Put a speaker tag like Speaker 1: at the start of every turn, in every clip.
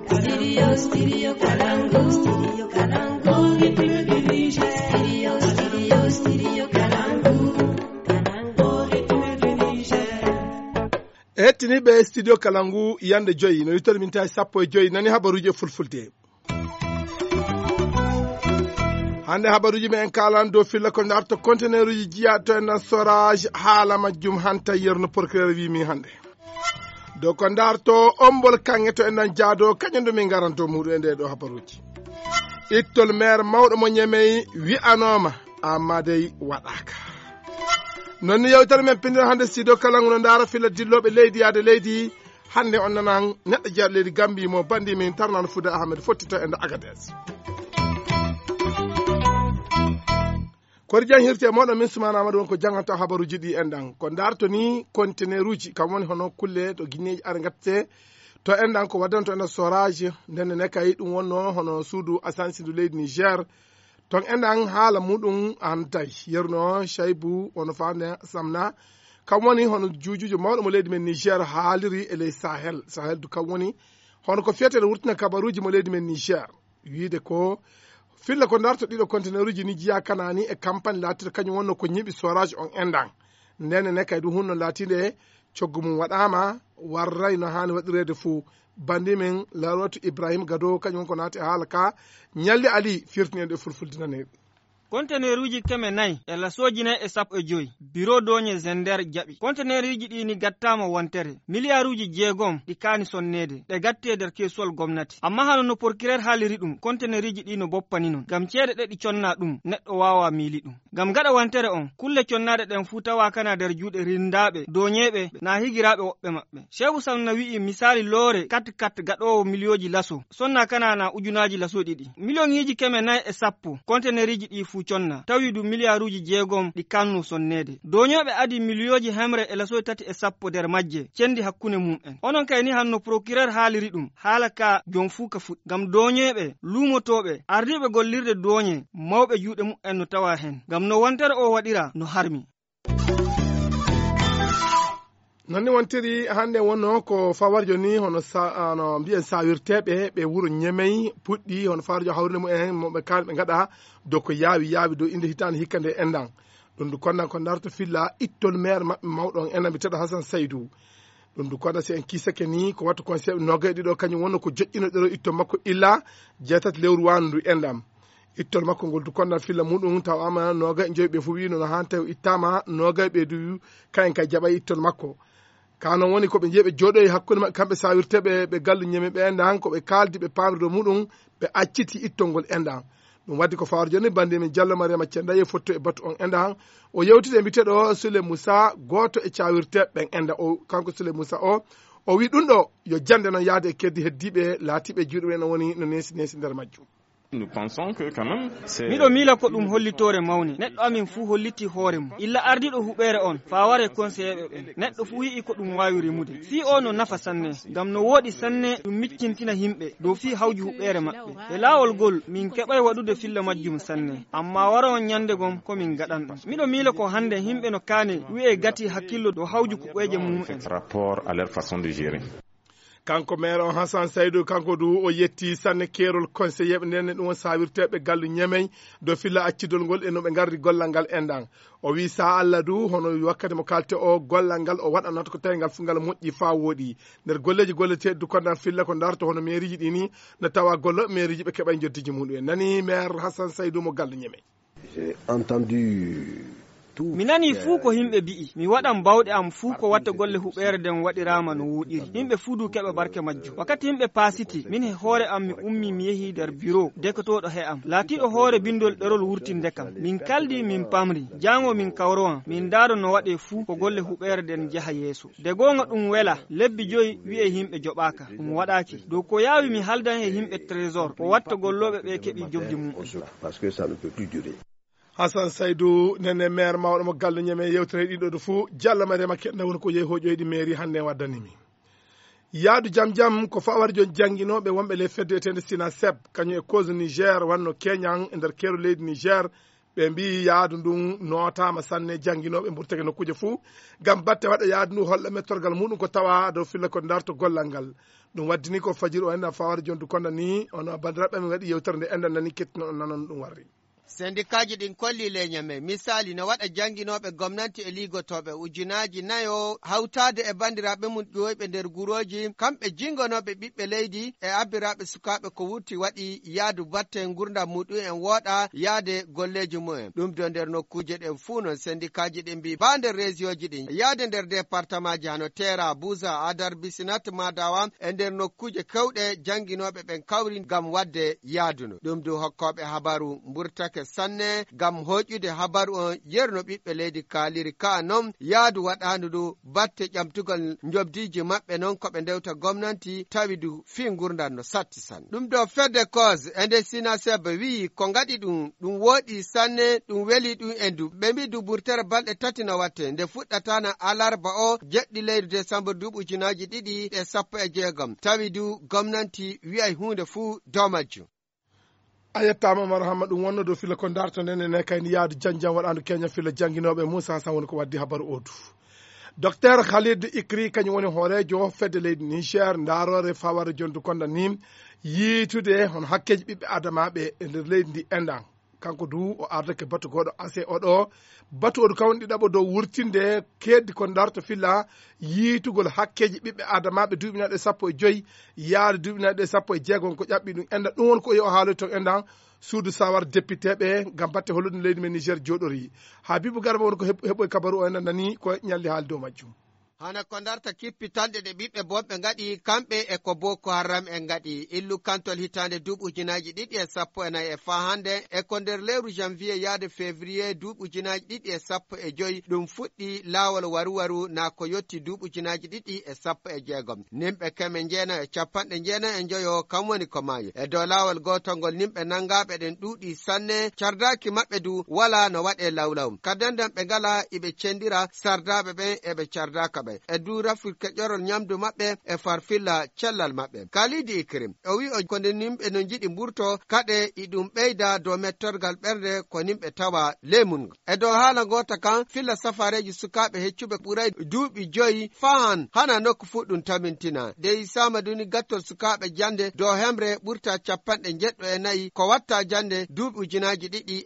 Speaker 1: Studio Kalangu. Studio Kalangu. Studio Kalangu.
Speaker 2: Hettiniɓe studio Kalangu yande joyi no yittori min tawi sappo e joyi nani habaruji fulfulde. Hande habaruji men kalan dow filla ko darto conteneur uji jiyato en storage haala majjum hanta yerno procureur wi mi hande. Do ko darto ombol kange to en jaado kañum min garanto muɗum e nde ɗo habaruji. Ittol maire mawɗo mo ñemey wi anoma amma dey waɗaka. Non ni yewtere men pindira hande studio Kalangu no ndara filla dilloɓe leydi yaade leydi hande on nanan neɗɗo jeeɗo leydi Gambi mo bandi min Tarnano Fouda Ahmed fottito e Agadez. Kori jan hirte moɗo min Soumana Amadou wonko janganta habaruji ɗi enɗan ko darto ni conteneur uji kam woni hono kulle to guineji are gatte to enɗan ko waddanto en storage ndenne ne kay ɗum wonno hono suudu asansindu leydi Niger ton enɗan haala muɗum an tawi yerno Chaibou wono fande samna kam woni hono juujujo mawɗo mo leydi men Niger haaliri e ley Sahel du kam woni hono ko fiyete wurtina kabaruji mo leydi men Niger wiide ko filla ko darto ɗiɗo conteneur uji ni jiya kanani e campagne laatiɗo kañum wonno ko ñiɓi storage on enɗan ndene ne kay ɗum hunno laatide coggu mum waɗama warray no hani waɗirede fou bandi men Larotu Ibrahim Gado kañum ko naati haala ka ñalli ali firtinede fulfuldinane
Speaker 3: conteneur uji keme nayi e la sojine e sappo e joyi bureau doñe Zender jaɓi conteneur uji ɗi ni gattama wontere milliard uji jeegom ɗi kaani sonnede ɗe gatte nder kesol gomnati amma hano no procureur haaliri ɗum conteneur uji ɗi no boppani non gam ceede ɗe ɗi conna ɗum neɗɗo wawa miili ɗum gam gaɗa wontere on kulle connaɗe ɗen fu tawa kana nder juuɗe rindaɓe doñeɓe na higiraɓe woɓɓe maɓɓe Cheikhu Samna wi'i misali loore kat gaɗowo milioji laso sonna kana na ujunaji laso ɗiɗi million iji keme nayi e sappo conteneur uji ɗi fu conna tawi du milliard uji jeegom ɗi kannu sonnede doñoɓe adi milioji hemre e laso tati e sappo nder majje cendi hakkunde mum en onon kay ni hanno procureur haaliri ɗum haala ka jom fuu ka fuɗ gam doñeɓe lumotoɓe ardiɓe gollirde doñe mawɓe juuɗe mum no tawa hen gam no wontere o waɗira no harmi
Speaker 2: nonni wontiri hande wonno ko fawarjo ni hono no mbiyen sawirteɓe ɓe wuuro ñemey puɗɗi hono fawarjo hawrinde mumen moɓe kan ɓe gaɗa dow ko yaawi dow inde hitande hikka nde enɗan ɗum du konnan ko darto filla ittol maire maɓɓe mawɗon enɗan biteɗo Hassan Saydou ɗum du konda si en kisake ni ko wattu conseil nogaye ɗiɗo kañum wonno ko joƴƴinoɗero itto makko illa jeetati lewru wandu enɗam ittol makko ngol du kondan filla muɗum tawama nogaye joyi ɓe fu wino no han tawi ittama nogaye ɓe du kayen kay jaɓay ittol makko kanon woni koɓe jeeɓe jooɗoy hakkude maɓɓe kamɓe sawirteɓe ɓe gallu ñeme ɓe enɗan koɓe kaldi ɓe pamrido muɗum ɓe acciti ittol ngol enɗan ɗum waddi ko fawar joni bandi min Diallo Mariama Cendaye fotto e battu on enɗan o yewtide e mbiteɗo Souley Moussa goto e cawirteɓe ɓen enɗa o kanko Souley Moussa o wi ɗum ɗo yo jande noon yaade e keddi heddiɓe laatiɓe juuɗe no woni no nesi nder majjum.
Speaker 4: Nous pensons que quand même c'est
Speaker 3: miɗo miila ko ɗum hollitore mawni neɗɗo amin fuu holliti hoore mum illa ardiɗo huɓere on faware conseillé ɓe neɗɗo fuu yi'i ko ɗum wawi remude fi o no nafa sanne gam no woɗi sanne ɗum miccintina himɓe dow fi hawji huɓere maɓɓe e laawol gol min keɓay waɗude filla majjum sanne amma wara on ñande gom komin gaɗanɗo miɗo miila ko hande himɓe no kaane wi'e gati hakkillo dow hawji kuɓeje mum en
Speaker 4: rapport à leur façon de gérer.
Speaker 2: Kanko maire on Hassan Saydou kanko du o yetti sanne kerol conseiller ɓe ndenne ɗum sawirteɓe gallu ñemey do filla accidol ngol e no ɓe gardi gollal ngal enɗan o wi sa Allah du hono wakkati mo kalte o gollal ngal o waɗanata ko tawi ngal fu ngal moƴƴi fa woɗi nder golleji golleteɗi du kondan filla ko darto hono mairie ji ɗi ni no tawa gollo mairie ji ɓe keɓay joddiji muɗum en nani maire Hassan Saydou mo gallu ñemey.
Speaker 5: J'ai entendu
Speaker 3: mi nani fuu ko himɓe bi'i mi waɗan bawɗe am fuu ko watta golle huɓere nden waɗirama no wuɗiri himɓe fuu du keɓa barke majjum wakkati himɓe pasiti min he hoore am mi ummi mi yehi nder bureau dekotoɗo he am laatiɗo hoore bindol ɗerol wurtinde kam min kaldi min pamri jango min kawrowan min daaro no waɗe fuu ko golle huɓere nden jaha yeeso de gonga ɗum wela lebbi joyi wi'e himɓe joɓaka ɗum waɗaki dow ko yawi mi haldan he himɓe trésor o watta golloɓe ɓe keɓi jogdi mum
Speaker 5: parce que ça ne peut plus durer.
Speaker 2: Hassan Saydou nene maire mawɗo mo gallu ñeme yewtere ɗiɗo ɗo fuu Diallo Mariama Kenda woni ko yehi hoƴoyɗi mairie hande waddanimi yaadu jam ko fawari joni jangguinoɓe wonɓe les fedde etende Sina Seb kañum e cause Niger wanno Keñan e nder keero leydi Niger ɓe mbi yaadu ndun notama sanne janguinoɓe mburtake nokkuje fuu gam batte waɗa yaadu ndu holla mettorgal muɗum ko tawa dow filla ko darto gollal ngal ɗum waddini ko fajiri o enna fawade jondu konda ni ono bandiraɓe mi waɗi yewtere nde enɗan nani kettino on nanon ɗum warri
Speaker 6: sendikaji ɗin kolli leñame misali no waɗa janginoɓe gomnati e ligotoɓe ujunaji nayo hawtade e bandiraɓe mum ƴoyɓe nder guroji kamɓe jingonoɓe ɓiɓɓe leydi e abbiraɓe sukaɓe ko wurti waɗi yaadu batte gurdam muɗum en woɗa yaade golleji mumen ɗum do nder nokkuje ɗen fuu non sendikaji ɗin mbi ba nder résioji ɗin yaade nder département ji hano Tera Buza Adar Bisinat Madawa e nder nokkuje kewɗe janginoɓe ɓen kawri gam wadde yaaduno ɗum do hokkoɓe habaru mburtake sanne gam hoƴude habaru on yerno ɓiɓɓe leydi kaaliri ka non yaadu waɗandu ɗu batte ƴamtugol jobdiji maɓɓe non koɓe ndewta gomnati tawi du fi gurdam no satti san ɗum ɗo fedde cause e nde sina sebe wi ko gaɗi ɗum woɗi sanne ɗum weli ɗum e ndu ɓe mbi du ɓurtere balɗe tati no watte nde fuɗɗatana alarba o jeɗɗi leydi décembre 2016 tawi du gomnati wiyay hunde fuu dow majjum
Speaker 2: a yettama Omar Hamma ɗum wonno dow filla ko darto nene kayni yaadu janjam waɗandu Kenya filla jangguinoɓe Moussa Hassan woni ko waddi habaru odu docteur Khalid Ikri kañum woni hoorejo fedde leydi Niger darore faware jondu konda ni yiitude hono hakkeji ɓiɓɓe adamaɓe e nder leydi ndi enɗan kanko du o ardake batu goɗo ase oɗo batu oɗo kawni ɗiɗaɓo dow wurtinde keddi ko darto filla yiitugol hakkeji ɓiɓɓe adamaɓe duuɓinaɗe 15 yaade duuɓinaɗe 16 ko ƴaɓɓi ɗum enɗan ɗum woni ko yo haaloy to enɗan suudu sawar député ɓe gam batte hollude leydi men Niger joɗori Habibou Garba woni ko heɓoy kabaru o enɗan nani ko ñalli haali dow majjum
Speaker 6: hana ko darta kippitanɗe ɗe ɓiɓɓe bomɓe gaɗi kamɓe e ko Boko Haram en gaɗi illu kantol hitande duuɓujunaji 214 e fa hande e ko nder lewru janvier yaade février duuɓujunaji 215 ɗum fuɗɗi laawol waru na ko yetti duuɓujunaji 216 nimɓe keme jeena e capanɗe jeena e joyo kam woni ko maayi e dow laawol gotol ngol nimɓe nangaɓe ɗen ɗuuɗi sanne cardaki maɓɓe du wala no waɗe lawlaw kadenden ɓe ngala iɓe cendira sardaɓe ɓen eɓe cardaka ɓe e du rafirke ƴorol ñamdu maɓɓe e farfilla cellal maɓɓe Kalidi Ikrim o wi o konde nimɓe no jiɗi mburto kaɗe iɗum ɓeyda dow mettorgal ɓerde ko nimɓe tawa lemun e dow haala gota kan filla safareji sukaɓe heccuɓe ɓuray duuɓi 5 fahan hana nokku fuɗɗum tamintina dey samaduni gattol sukaɓe jande dow hemre ɓurta 94 ko watta jande duuɓi ujunaji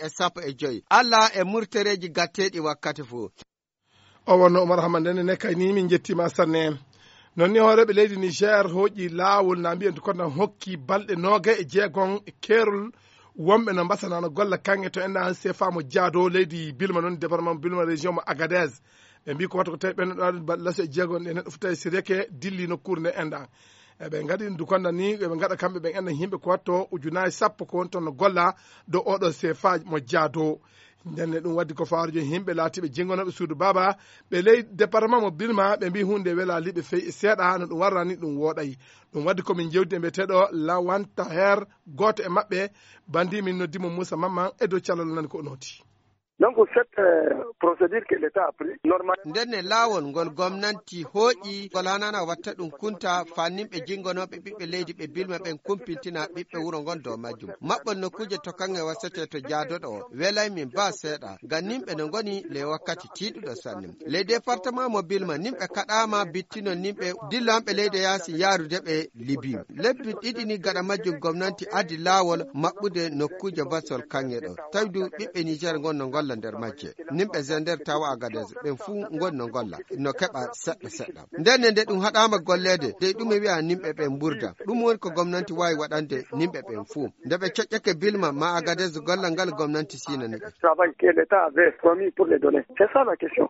Speaker 6: 215 Allah e murtereji gatteɗi wakkati fuu
Speaker 2: o wonno Omar Hamma ndene ne kayni min jettima sanne non ni hooreɓe leydi Niger hoƴƴi laawol na mbiyen to konno hokki balɗe 26 e keerol wonɓe no mbasanano golla kanŋe to enɗa CFA mo jaado leydi Bilma noon département Bilma région mo Agadez ɓe mbi ko wata ko tawi ɓennoɗa balɗe laso e jeegom ɗe neɗɗo fotawi sireke dilli nokkuure nde enɗa eɓe gaɗi du konda ni ɓe gaɗa kamɓe ɓen enɗa yimɓe ko watto ujunaji 10 ko woni toon no golla dow oɗo CFA mo jaado ndenne ɗum waddi ko fawrujo yimɓe laatiɓe jingonoɓe suudu baba ɓe ley département mo Bilma ɓe mbi hunde welaliɓe feyi seeɗa no ɗum warrani ɗum woɗayi ɗum waddi komin jewdi e mbiyeteɗo Lawanta Her goto e maɓɓe bandi min noddimo Moussa Mamman e dow calal nani ko noti
Speaker 5: Donc cette procédure que l'État a pris normalement
Speaker 6: ndenne laawol ngol gomnanti hooƴi ngol hanana watta ɗum kunta fanninɓe jingonoɓe ɓiɓɓe leydi ɓe Bilma ɓen kumpintina ɓiɓɓe wuro ngon dow majjum maɓɓol nokkuje to kange wasete to jaadoɗo o welay min ba seeɗa ngam nimɓe no ngoni le wakkati tiiɗuɗo sanne le département mo Bilma nimɓe kaɗama bittino nimɓe dillanɓe leydi yaasi yaarude ɓe Libi lebbi ɗiɗi ni gaɗa majjum gomnanti addi laawol maɓɓude nokkuje basol kange ɗo tawi du ɓiɓɓe Niger ngon no golla nder majje nimɓe Zender tawa Agadez ɓen fuu gon no golla no keɓa seɗɗa ndenne nde ɗum haɗama gollede de ɗum e wiya nimɓe ɓen burda ɗum woni ko gomnanti wawi waɗande nimɓe ɓen fuu nde ɓe coƴƴake Bilma ma Agadez gollal ngal gomnanti sinani ɓe
Speaker 5: travail que l'État avait promis pour les donner. C'est ça la question.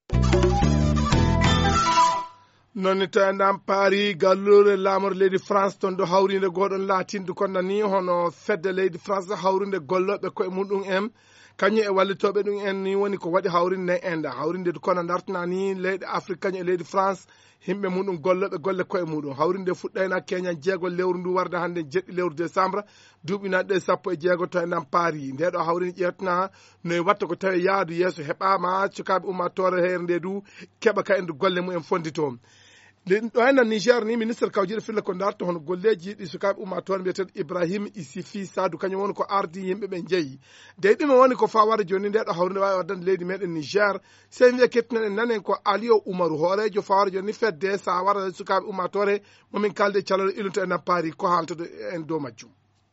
Speaker 2: nonni to enɗan paari gallure laamor leydi France toon ɗo hawrinde goɗon laatinde konno ni hono fedde leydi France hawrinde golloɓe koye muɗum en kañum e wallitoɓe ɗum en ni woni ko waɗi hawrinde enɗa hawrinde to kono dartana ni leydi Afrique kañum e leydi France himɓe muɗum golloɓe golle koye muɗum hawrinde fuɗɗayna keñan jeegol lewru ndu warde hannde jeɗɗi lewru décembre duuɓinaɗe 16 to enɗan paari ndeɗo hawrinde ƴettana noye watta ko tawi yaadu yeeso heɓama cukaɓe ummatore heere nde du keɓa ka endu golle mumen fondito ɗo henna Niger ni ministre kawjiɗo filla ko darto hono golleji ɗi sukaɓe ummatore mbiyeteɗo Ibrahim Isifi Sadou kañum woni ko ardi yimɓe ɓe jeeyi de ɗume woni ko fawade joni nde ɗo hawride wawi waddande leydi meɗen Niger sey wiye kettinen en nanen ko Aliou Oumarou hoorejo fawade joni fedde sa wara sukaɓe ummatore momin kalde calol ilunto en appari ko haaltoɗo en dow majjum.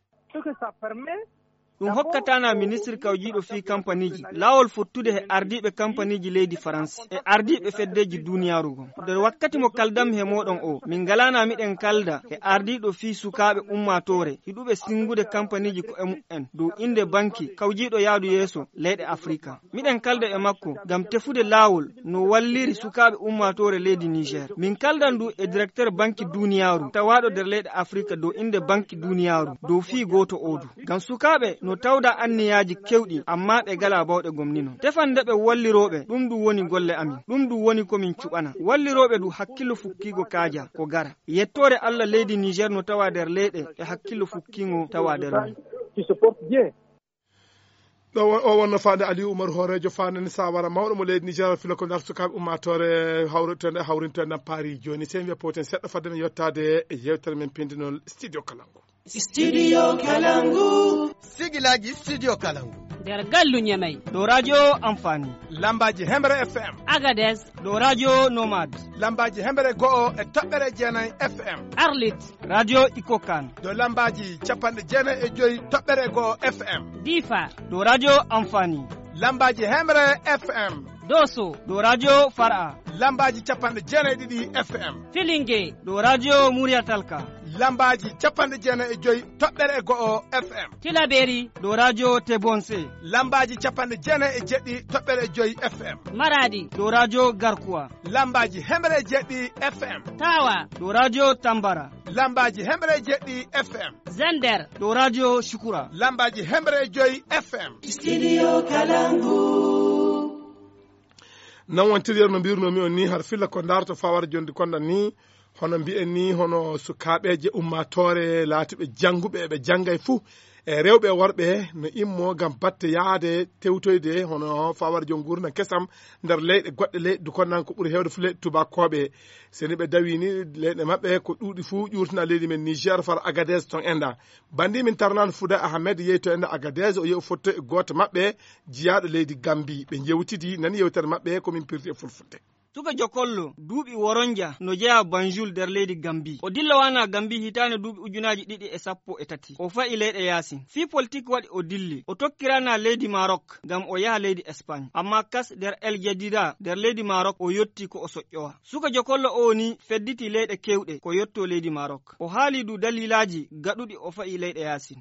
Speaker 3: ɗum hokkatana ministre kawjiɗo fi kampaniji lawol fottude he ardiɓe kampaniji leydi France e ardiɓe feddeji duniyaru gon nder wakkati mo kaldam he moɗon o min galana miɗen kalda e ardiɗo fi sukaɓe ummatore hiɗuɓe singude kampaniji ko e mu'en dow inde banki kawjiɗo yaadu yeeso leyɗe Afrika miɗen kalda e makko gam tefude lawol no walliri sukaɓe ummatore leydi Niger min kaldan du e directeur banki duniyaru tawaɗo nder leyɗe Afrika dow inde banki duniyaru dow fi goto odu gam sukaɓe no tawda anniyaji kewɗi amma ɓe gala bawɗe gomnino tefande ɓe walliroɓe ɗum du woni golle amin ɗum du woni komin cuɓana walliroɓe du hakkillo fukkigo kaaja ko gara yettore Allah leydi Niger no tawa nder leyɗe e hakkillo fukkingo tawa nder mum
Speaker 2: ɗo o wonno fande Aliou Oumarou hoorejo fandeni sawara mawɗo mo leydi Niger fila ko dar sukaɓe ummatore hawrinto e nappari joni sen wiya poten seɗɗo fadde men yettade e yewtere men pindinol studio Kalangu.
Speaker 1: Studio Kalangu.
Speaker 6: Sigilaji Studio Kalangu.
Speaker 7: nder gallu Ñamey.
Speaker 3: ɗo radio Amfani.
Speaker 2: Lambaji Hemre FM.
Speaker 7: Agadez.
Speaker 3: ɗo radio Nomad.
Speaker 2: Lambaji Hemre go'o e toɓɓere jeenayi FM.
Speaker 7: Arlit.
Speaker 3: radio Ikokan.
Speaker 2: ɗo lambaji capanɗe jeenayi e joyi toɓɓere go'o FM.
Speaker 7: Difa.
Speaker 3: ɗo radio Amfani.
Speaker 2: Lambaji Hemre FM.
Speaker 7: Doso.
Speaker 3: ɗo radio Far'a.
Speaker 2: Lambaji capanɗe jeenayi ɗiɗi FM.
Speaker 7: Filinge.
Speaker 3: ɗo radio Muriyatalka.
Speaker 2: Lambaji capanɗe jeenayi e joyi toɓɓere go'o FM.
Speaker 7: Tilaberi.
Speaker 3: ɗo radio Tebonse.
Speaker 2: Lambaji capanɗe jeenayi e jeɗɗi toɓɓere e joyi FM.
Speaker 7: Maradi.
Speaker 3: ɗo radio Garkuwa.
Speaker 2: Lambaji Hemre jeɗɗi FM.
Speaker 7: Tawa.
Speaker 3: ɗo radio Tambara.
Speaker 2: Lambaji Hemre jeɗɗi FM.
Speaker 7: Zender.
Speaker 3: ɗo radio Shukura.
Speaker 2: Lambaji Hemre joyi FM.
Speaker 1: Studio Kalangu.
Speaker 2: nan wontiri no mbirnomi on ni har filla ko darto fawar jonde konɗan ni hono mbi'en ni hono sukaɓeje ummatore laatiɓe janguɓe ɓe janggay fuu e rewɓe worɓe no immo gam batte yaade tewtoyde hono fawarjo gurna kesam nder leyɗe goɗɗe leyɗe konnan ko ɓuuri hewde fu leyɗe tubakoɓe seni ɓe dawi ni leyɗe mabɓe ko ɗuuɗi fuu ƴurtina leydi men Niger far Agadez ton enda bandi min tarnano Fouda Ahmed yeyi to enda Agadez o yehi fotto e goto mabɓe jiyaɗo leydi Gambie ɓe jewtidi nani yewtere mabɓe komin pirti e fulfulde.
Speaker 3: suka jokollo duuɓi woronja no jeya Banjul nder leydi Gambi o dilla wana Gambi hitande duuɓi ujunaji 213 o fa'i leyɗe yasin fi politique waɗi o dilli o tokkirana leydi Maroc gam o yaha leydi Espagne amma kas nder El Jadida nder leydi Maroc o yotti ko o soƴƴowa suka jokollo o ni fedditi leyɗe kewɗe ko yotto leydi Maroc o haali du dalilaji gaɗuɗi o fa'i leyɗe yasin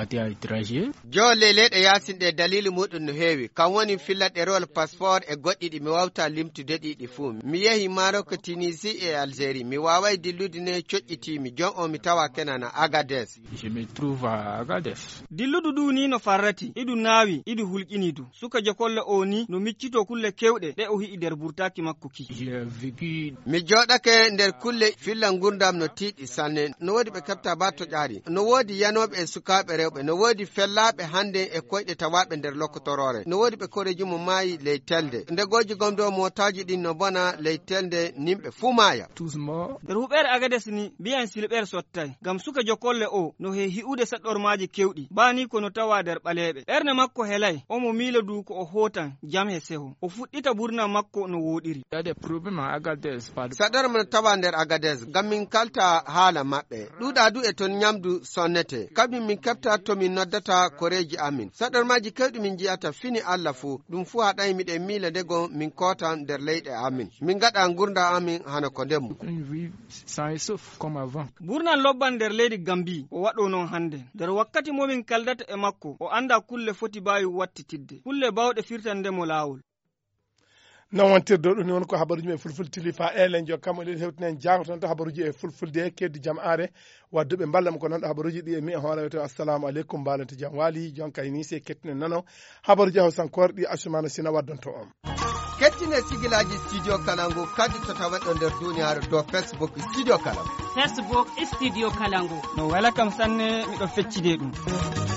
Speaker 6: jole leyɗe yasin ɗe dalili muɗum no heewi kam woni filla ɗerewol passeport e goɗɗiɗi mi wawta limtude ɗiɗi fuu mi yehi Maroc, Tunisie et Algérie mi wawai dillude ne coƴƴitimi jon o mi tawa kenana Agadez.
Speaker 8: Je me trouve à Agadez.
Speaker 3: Dilludu du ni no farrati idu nawi idu hulƴinidu suka jokolle o ni no miccito kulle kewɗe ɗe o hi'i nder burtaki makko ki.
Speaker 6: Mi joɗake nder kulle filla gurdam no tiiɗi sanne no wodi ɓe kefta ba to ƴaari no wodi yanoɓe e sukaɓe rewɓe no wodi fellaɓe hande e koyɗe tawaɓe nder lokkotorore no wodi ɓe koreji mo maayi ley telde ndegoji gomdo motaji ɗin no bona ley telde nimɓe fuu maya
Speaker 3: nder huɓere Agadez ni mbiyan silɓere sottay gam suka jokolle o no he hi'ude saɗɗormaji kewɗi bani kono tawa nder ɓaleɓe ɓerde makko helay omo miila du ko o hotan jam he seho o fuɗɗita burna makko no woɗiri
Speaker 6: saɗɗorma no tawa nder Agadez gam min kalta haala maɓɓe ɗuɗa du e ton ñamdu sonnete kaɓi min kefta to min noddata koreji amin saɗɗormaji kewɗi min jiyata fini Allah fuu ɗum fuu haɗay miɗe miila ndego min kotan nder leyɗe amin min gaɗa gurda amin hana ko ndemmu
Speaker 3: burnan lobban nder leydi Gambi o waɗo non hande nder wakkati momin kaldata e makko o anda kulle foti bawi wattitidde kulle bawɗe firtandemo lawol
Speaker 2: non wontirde ɗum ni won ko habaruji men fulful tilifa elen jo kam eɗen hewtinen jango tan to habaruji e fulfulde keddi jam are wadduɓe ballamo ko noon ɗo habaruji ɗi e mi e hoore to assalamu aleykum mbalante jam waali jonka ni se kettinen nano habaruji hawsankor ɗi asumana sina waddonto on
Speaker 6: kettine sigilaji studio Kalangu kadi to tawaɗo nder duniyaru to Facebook studio Kalangu
Speaker 7: Facebook studio Kalangu
Speaker 3: no wela kam sanne miɗo feccide ɗum